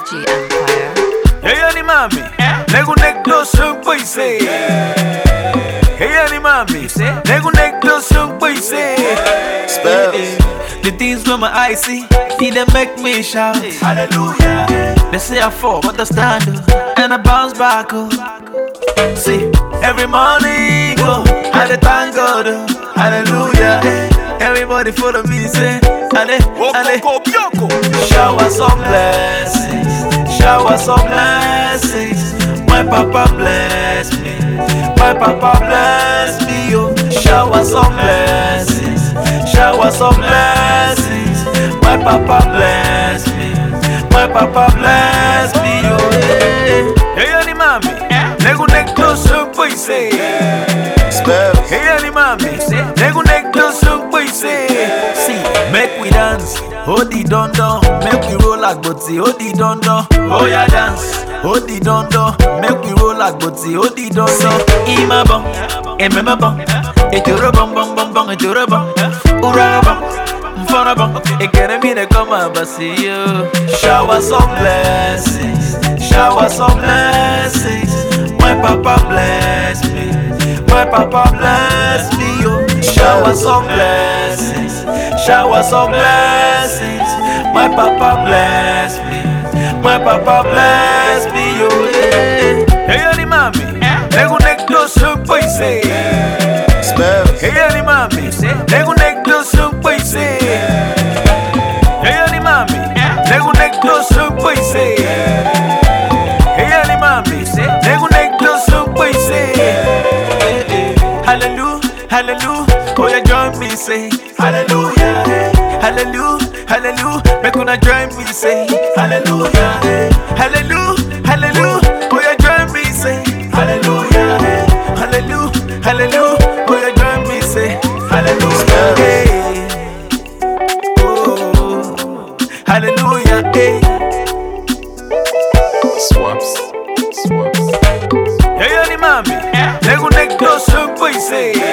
G Empire. Hey, ani mami, nego negdo sung poise. Hey, ani mami, nego negdo sung poise. Spells. The things where my eyes see, they make me shout. Hallelujah. They say I fall, but I stand up and I bounce back. Oh. See, every morning, go, I dey thank God. Hallelujah. Everybody follow me, say, Ale, Ale. Shower some blessings, shower some blessings. My papa bless me, my papa bless me. Oh, shower some blessings, shower some blessings. My papa bless me, my papa bless me. Oh, hey, ani mami, nego negdo sung poise. Spells. Hey, ani mami, nego negdo sung poise. See, make we dance, hold the don don. Make we roll like booty, hold the don don. Oh yeah, dance, hold the don don. Make we roll like booty, hold the don don. Ima bong, emema bong, etoro bong bong bong bong, etoro bong, ura bong, mfana bong. Ekere mi ne koma basi yo. Shower some blessings, shower some blessings. My papa bless me, my papa bless me yo. Shower some blessings, shower some blessings. My papa bless me, my papa bless me yo. Hey, ani mami, nego negdo sung poise. Spells. Hey, ani mami, nego negdo sung poise. Hey, ani mami, nego negdo sung poise. Hey, ani mami, nego negdo sung poise. Hallelujah, hallelujah. Oh, you join me, say hallelujah, hallelujah, hallelujah. Make una join me, say hallelujah, hallelujah, hallelujah. Oh, you join me, say hallelujah, hallelujah, hallelujah. Oh, you join me, say hallelujah, hey. Oh, hallelujah, hey. Swaps. Hey, ani mami, nego negdo sung poise.